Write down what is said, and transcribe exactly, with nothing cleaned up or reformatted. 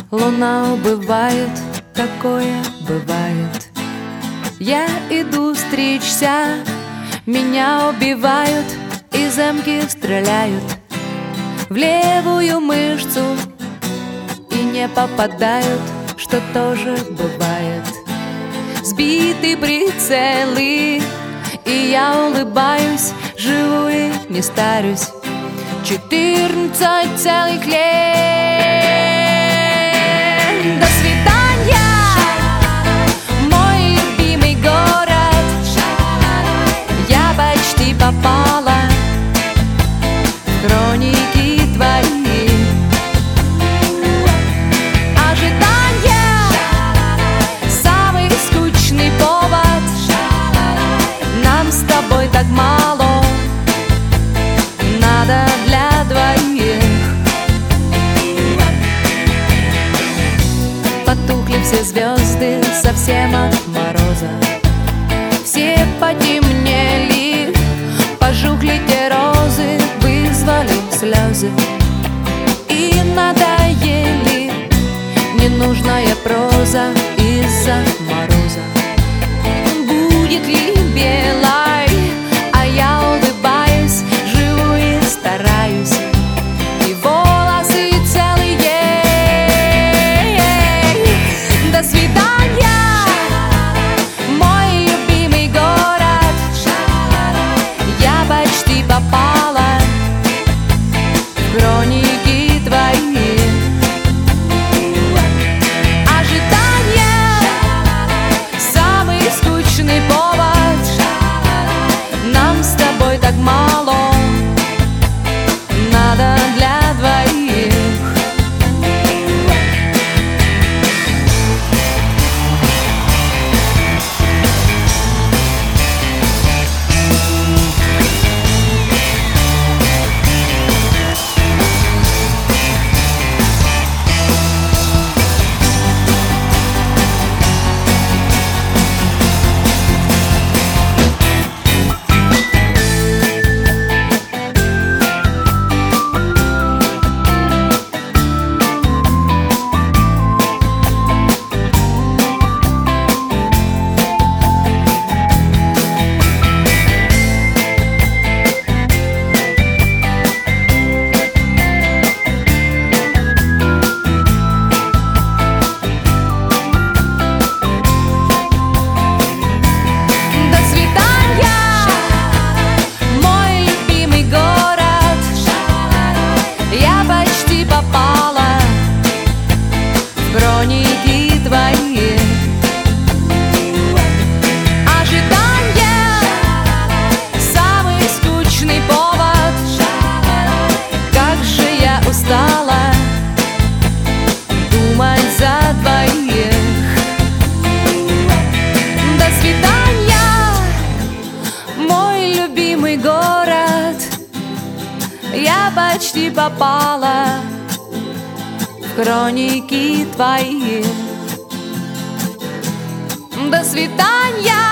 Луна убывает, такое бывает. Я иду стричься, меня убивают, и замки стреляют в левую мышцу и не попадают, что тоже бывает. Сбиты прицелы, и я улыбаюсь, живу и не старюсь. Четырнадцать целых лет. До свидания, мой любимый город. Я почти попала в хроники твои. Ожидание — самый скучный повод. Нам с тобой так мало, надо для двоих. Потухли все звезды совсем от мороза, все потемнели, пожухли те розы, вызвали слезы и надоели ненужная проза из-за мороза. Будет ли белой, а я улыбаюсь, живу и стараюсь, и волосы целые. До свидания, мой любимый город. Я почти попала в хроники твои. Ожидание — самый скучный повод. Нам с тобой так мало, надо для двоих. Попала в хроники твои. Ожидание — самый скучный повод. Как же я устала думать за двоих. До свидания, мой любимый город. Я почти попала в хроники твои. До свидания.